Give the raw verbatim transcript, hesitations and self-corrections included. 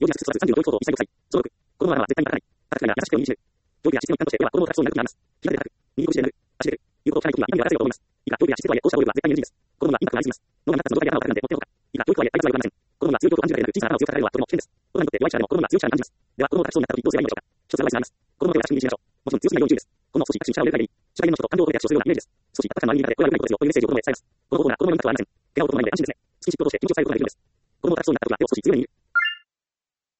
幼児や質素らずさんじゅうの教育等一切国際。所属。子供は絶対に働かない。働きな優しくを認識する。教育や質の一環として、親は子供を働きそうになるときがあります。左で働く。右拳で殴る。足で蹴る。いうことを聞かないときには、痛みを与えると思います。以下、教育や質とはいえ、こうした暴力は絶対に エヌジー です。子供はインパクトがありすぎます。脳がなったその状態で頭を叩くなんてもってのほか。以下、教育とはいえ、対立はございません。子供が強い恐怖を感じるだけでなく、小さな頭を強く叩かれるのはとても危険です。大人にとって弱い力でも子供が強い力に感じます。では、子供を叩きそうになったときどうすればいいのでしょうか。一つはワイズがあります。子供の手を優しく握りしましょう。もちろん強すぎないように注意です。子供を少し握手に力を入れる限り、主体の人と感情を込めて圧勝するようなイメージです。少し圧迫感のある言い方で、これは良くないことですよというメッセージを子供へ伝えます。この方法が子供のインパクトはありません。怪我を負うこともないので安心ですね。少し引くことをして緊張されることができるんです。子供を叩きそうになったときは手を少し強めに握る。